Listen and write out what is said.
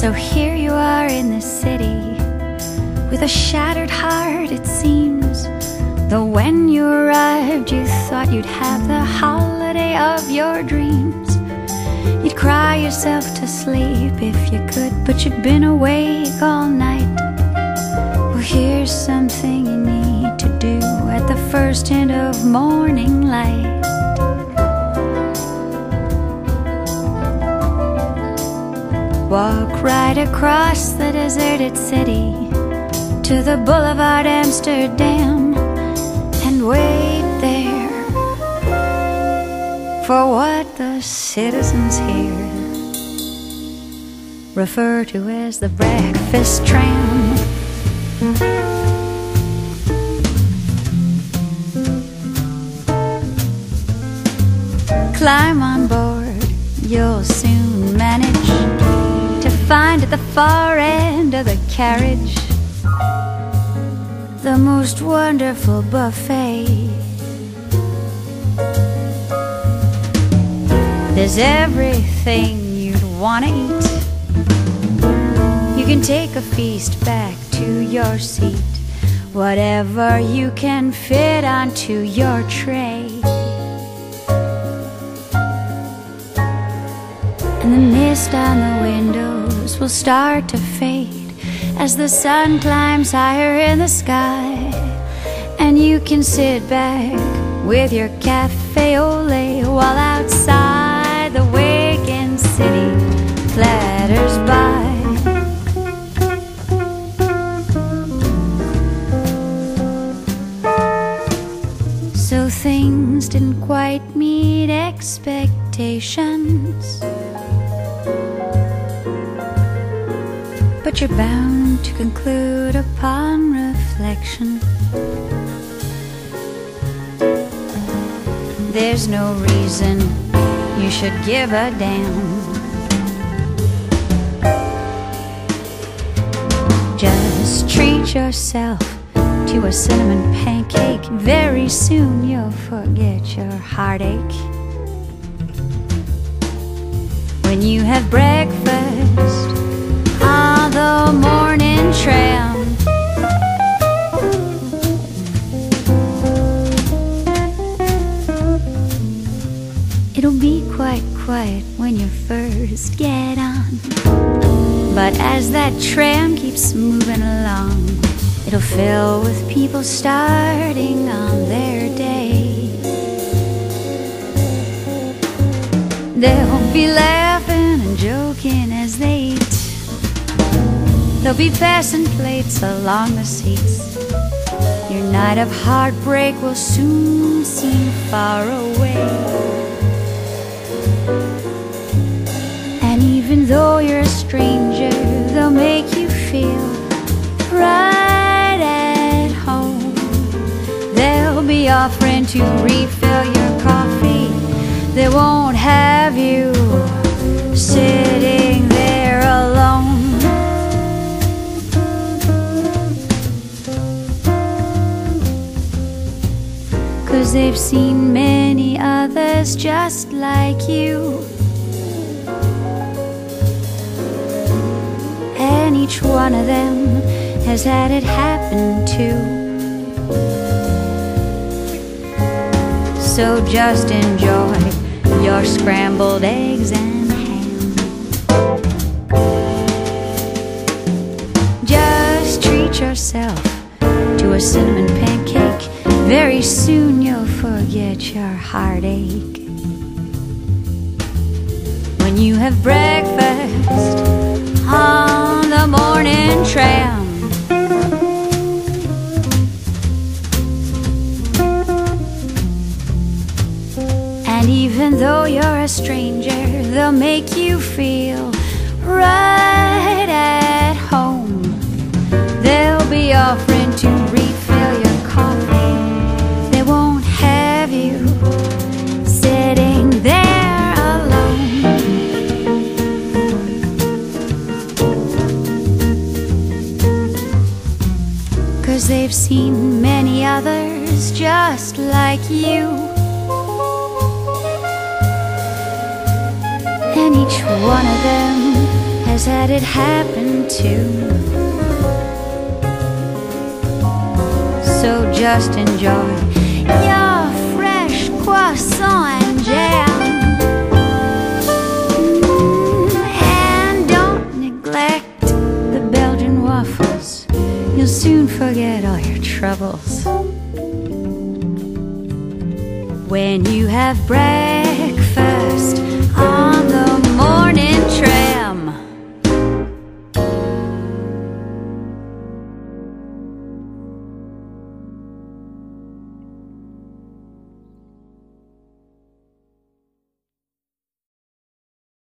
So here you are in the city, with a shattered heart it seems. Though when you arrived you thought you'd have the holiday of your dreams. You'd cry yourself to sleep if you could, but you'd been awake all night. Well, here's something you need to do at the first hint of morning light. Walk right across the deserted city to the Boulevard Amsterdam, and wait there for what the citizens here refer to as the breakfast tram. Climb on board, you'll soon manage to find at the far end of the carriage the most wonderful buffet. There's everything you'd want to eat. You can take a feast back to your seat, whatever you can fit onto your tray. And the mist on the windows will start to fade as the sun climbs higher in the sky, and you can sit back with your cafe au lait while outside the waking city clatters by. So things didn't quite meet expectations, but you're bound to conclude upon reflection there's no reason you should give a damn. Just treat yourself to a cinnamon pancake. Very soon you'll forget your heartache. When you have breakfast on the morning tram, it'll be quite quiet when you first get on, but as that tram keeps moving along, it'll fill with people starting on their day. They'll be laughing and joking as they eat. They'll be passing plates along the seats. Your night of heartbreak will soon seem far away. And even though you're a stranger, they'll make you feel right at home. They'll be offering to refill your coffee. They won't have you sitting there alone. 'Cause they've seen many others just like you, and each one of them has had it happen too. So just enjoy your scrambled eggs and ham. Just treat yourself to a cinnamon pancake. Very soon you'll forget your heartache. When you have breakfast on the morning tram, and even though you're a stranger, they'll make you feel right at home. They'll be offering to refill your coffee. They won't have you sitting there alone. 'Cause they've seen many others just like you, and each one of them has had it happen too. So just enjoy your fresh croissant and jam. And don't neglect the Belgian waffles. You'll soon forget all your troubles when you have bread